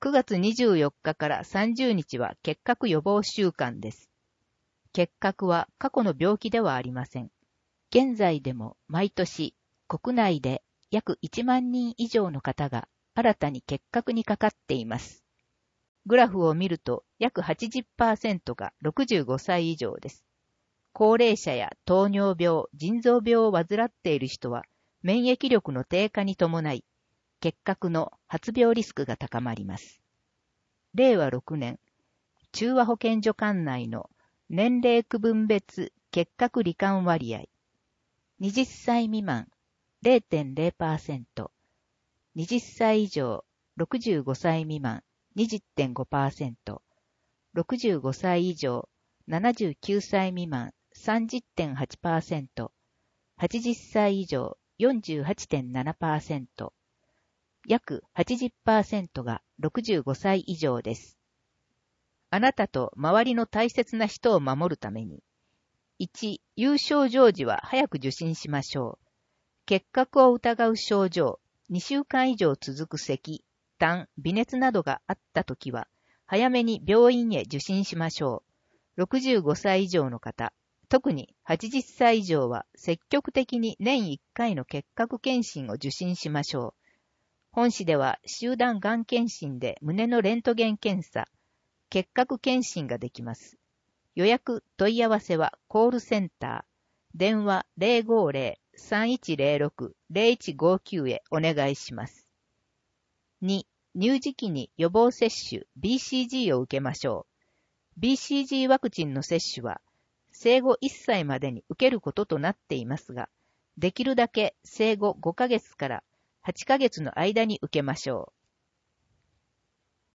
9月24日から30日は結核予防週間です。結核は過去の病気ではありません。現在でも毎年国内で約1万人以上の方が新たに結核にかかっています。グラフを見ると約 80% が65歳以上です。高齢者や糖尿病、腎臓病を患っている人は免疫力の低下に伴い、結核の発病リスクが高まります。令和6年、中和保健所管内の年齢区分別結核罹患割合、20歳未満 0.0%、20歳以上65歳未満 20.5%、65歳以上79歳未満 30.8%、80歳以上 48.7%、約 80% が65歳以上です。あなたと周りの大切な人を守るために、1、有症状時は早く受診しましょう。結核を疑う症状、2週間以上続く咳、痰、微熱などがあったときは、早めに病院へ受診しましょう。65歳以上の方、特に80歳以上は積極的に年1回の結核検診を受診しましょう。本市では集団がん検診で胸のレントゲン検査、結核検診ができます。予約・問い合わせはコールセンター、電話 050-3106-0159 へお願いします。2、乳児期に予防接種 BCG を受けましょう。BCG ワクチンの接種は生後1歳までに受けることとなっていますが、できるだけ生後5ヶ月から8ヶ月の間に受けましょう。